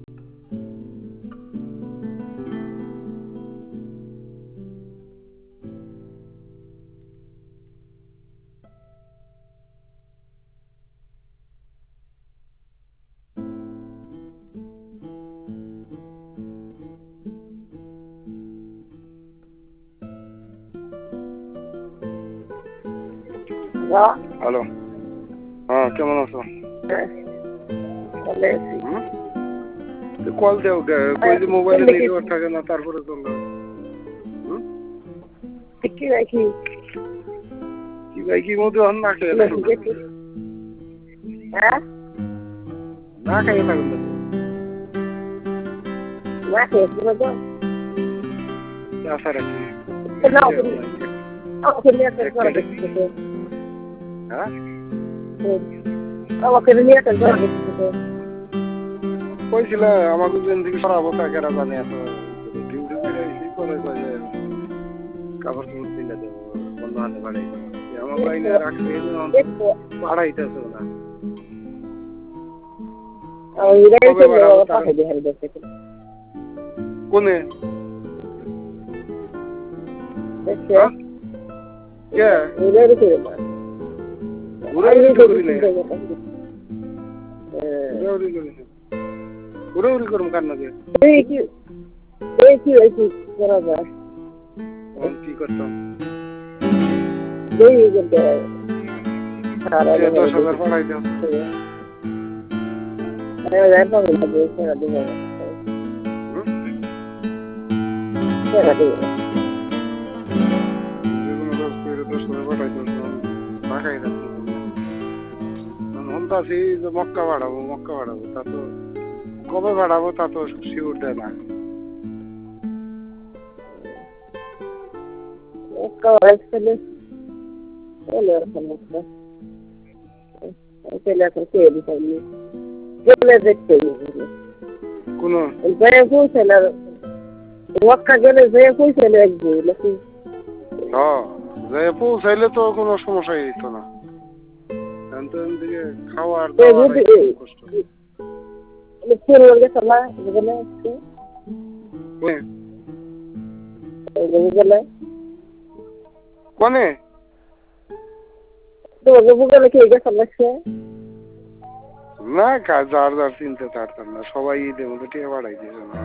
Hello, হ্যাঁ কেমন আছো? কল দেও কই যে মোবাইলে নেটওয়ার্ক থাকে না তারপরে চলবে। কি ভাই কি মধ্যে না খেয়ে না খেয়ে থাকুন না খেয়ে আশা রাখি কইছিল আমাকে থেকে সরাবো তাকেরা জানে এত ডিউটি করে কাপড় চোপড় দিলে দেবো বন্ধ হাতে বাড়াই আমার বাইনে রাখছে বাড়াইতেছে না কোনে উড়াউড়ি করুন কার নাকি কি করতাম 10,000 পাঠাই দাও মক্কা বাড়াবো তা তো কবে বাড়াবো তা তো শিওর দেয় না কোন পৌঁছাইলে তো কোনো সমস্যাই হইতো না খাওয়ার কষ্ট কোনে না যার যার চিনতে পারতাম না সবাই ঈদের মধ্যে টিয়া বাড়াই দিয়েছে না